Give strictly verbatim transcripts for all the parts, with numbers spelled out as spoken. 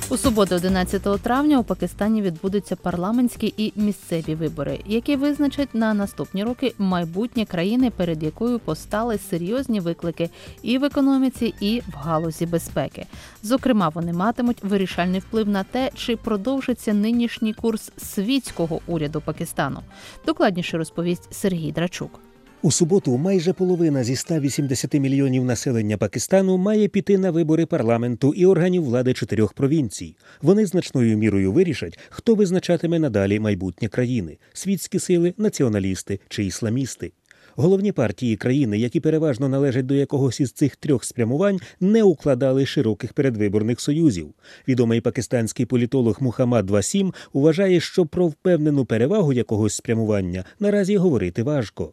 У суботу, одинадцятого травня, у Пакистані відбудуться парламентські і місцеві вибори, які визначать на наступні роки майбутнє країни, перед якою постали серйозні виклики і в економіці, і в галузі безпеки. Зокрема, вони матимуть вирішальний вплив на те, чи продовжиться нинішній курс світського уряду Пакистану. Докладніше розповість Сергій Драчук. У суботу майже половина зі ста вісімдесяти мільйонів населення Пакистану має піти на вибори парламенту і органів влади чотирьох провінцій. Вони значною мірою вирішать, хто визначатиме надалі майбутнє країни – світські сили, націоналісти чи ісламісти. Головні партії країни, які переважно належать до якогось із цих трьох спрямувань, не укладали широких передвиборних союзів. Відомий пакистанський політолог Мухаммад Васім вважає, що про впевнену перевагу якогось спрямування наразі говорити важко.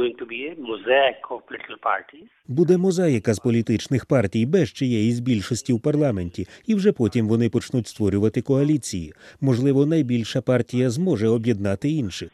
Буде мозаїка з політичних партій без чиєїсь більшості в парламенті, і вже потім вони почнуть створювати коаліції. Можливо, найбільша партія зможе об'єднати інших.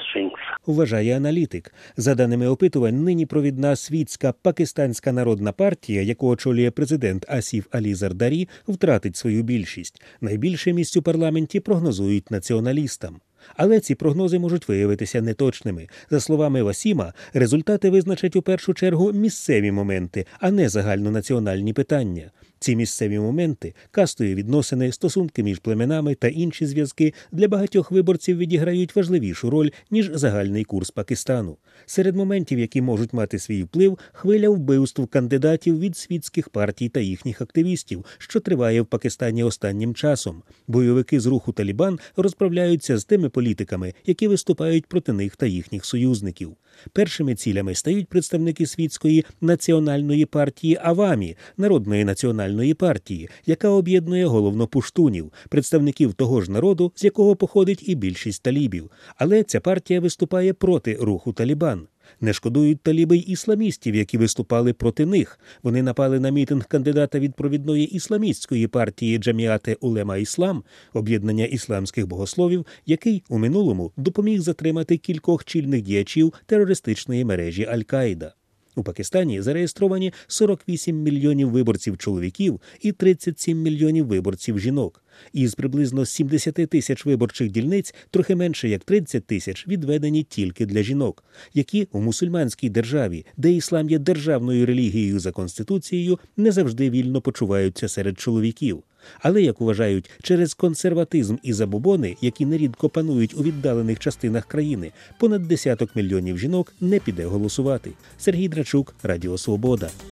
Вважає аналітик. За даними опитувань, нині провідна світська Пакистанська народна партія, яку очолює президент Асіф Алі Зардарі, втратить свою більшість. Найбільше місць у парламенті прогнозують націоналістам. Але ці прогнози можуть виявитися неточними. За словами Васіма, результати визначать у першу чергу місцеві моменти, а не загальнонаціональні питання. Ці місцеві моменти – кастові відносини, стосунки між племенами та інші зв'язки – для багатьох виборців відіграють важливішу роль, ніж загальний курс Пакистану. Серед моментів, які можуть мати свій вплив – хвиля вбивств кандидатів від світських партій та їхніх активістів, що триває в Пакистані останнім часом. Бойовики з руху Талібан розправляються з тими політиками, які виступають проти них та їхніх союзників. Першими цілями стають представники світської національної партії Авамі, Народної національної партії, яка об'єднує головно пуштунів, представників того ж народу, з якого походить і більшість талібів. Але ця партія виступає проти руху Талібан. Не шкодують таліби й ісламістів, які виступали проти них. Вони напали на мітинг кандидата від провідної ісламістської партії Джаміате Улема Іслам, об'єднання ісламських богословів, який у минулому допоміг затримати кількох чільних діячів терористичної мережі Аль-Каїда. У Пакистані зареєстровані сорок вісім мільйонів виборців чоловіків і тридцять сім мільйонів виборців жінок. Із приблизно сімдесят тисяч виборчих дільниць трохи менше як тридцять тисяч відведені тільки для жінок, які у мусульманській державі, де іслам є державною релігією за Конституцією, не завжди вільно почуваються серед чоловіків. Але, як вважають, через консерватизм і забобони, які нерідко панують у віддалених частинах країни, понад десяток мільйонів жінок не піде голосувати. Сергій Драчук, Радіо Свобода.